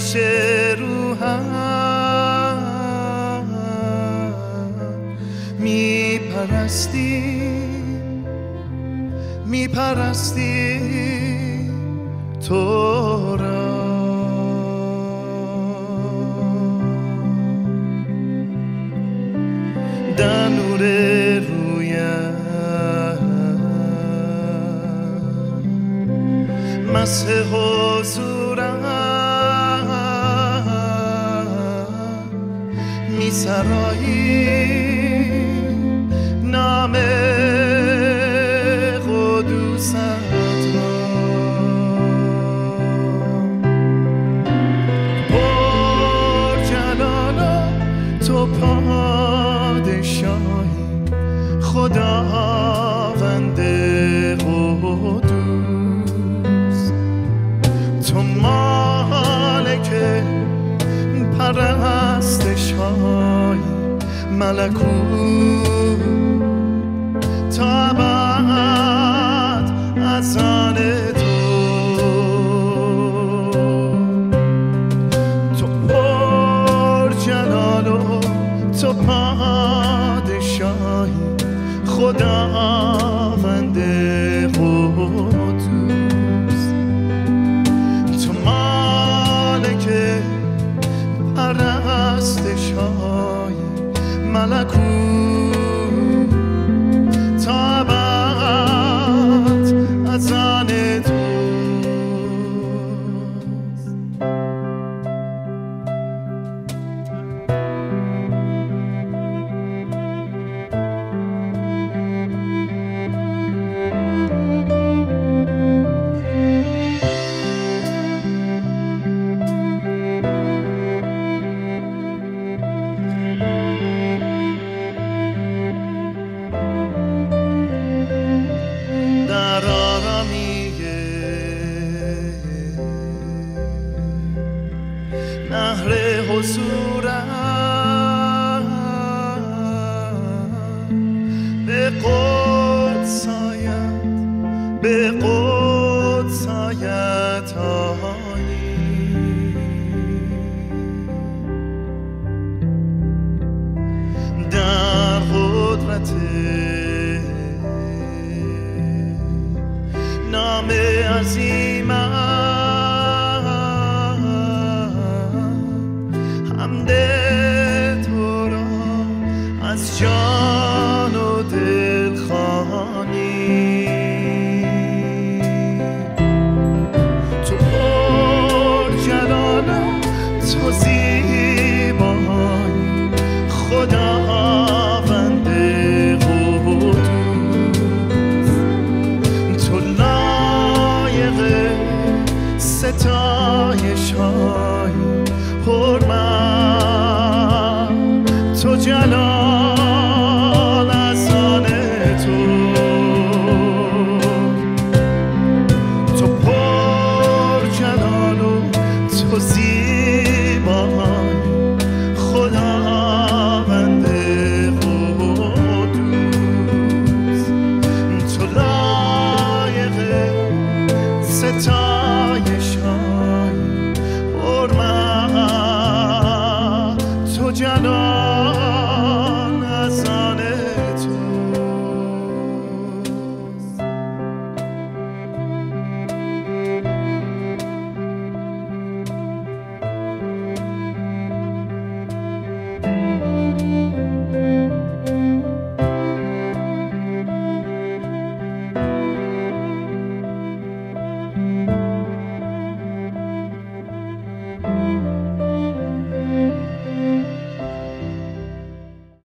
جوش روحم میپرستی تو را. در نور رویت مسح حضورم می‌سرایی نام قدوست را. پر جلال تو پادشاهی خداوند قدوس، تو مالک پرستش‌های ملکوت تا ابد از آن تو پر جلال و تو پادشاهی خداوند قدوس، تو مالک پرستش‌های ملکوت تا ابد از آن نهر حضورم به قدس آید آیی، در قدرت نام عظیم